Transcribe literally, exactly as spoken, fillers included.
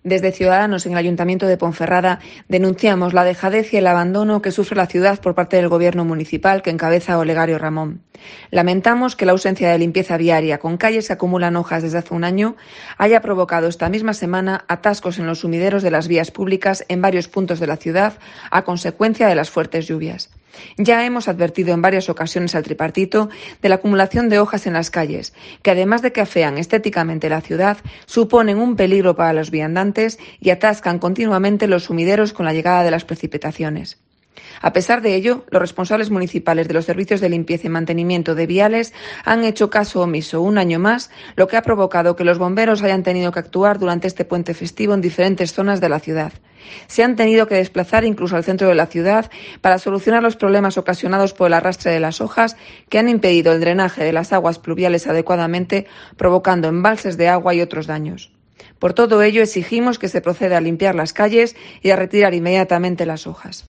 Desde Ciudadanos en el Ayuntamiento de Ponferrada denunciamos la dejadez y el abandono que sufre la ciudad por parte del Gobierno municipal que encabeza Olegario Ramón. Lamentamos que la ausencia de limpieza viaria con calles que acumulan hojas desde hace un año haya provocado esta misma semana atascos en los sumideros de las vías públicas en varios puntos de la ciudad a consecuencia de las fuertes lluvias. Ya hemos advertido en varias ocasiones al tripartito de la acumulación de hojas en las calles, que además de que afean estéticamente la ciudad, suponen un peligro para los viandantes y atascan continuamente los sumideros con la llegada de las precipitaciones. A pesar de ello, los responsables municipales de los servicios de limpieza y mantenimiento de viales han hecho caso omiso un año más, lo que ha provocado que los bomberos hayan tenido que actuar durante este puente festivo en diferentes zonas de la ciudad. Se han tenido que desplazar incluso al centro de la ciudad para solucionar los problemas ocasionados por el arrastre de las hojas que han impedido el drenaje de las aguas pluviales adecuadamente, provocando embalses de agua y otros daños. Por todo ello, exigimos que se proceda a limpiar las calles y a retirar inmediatamente las hojas.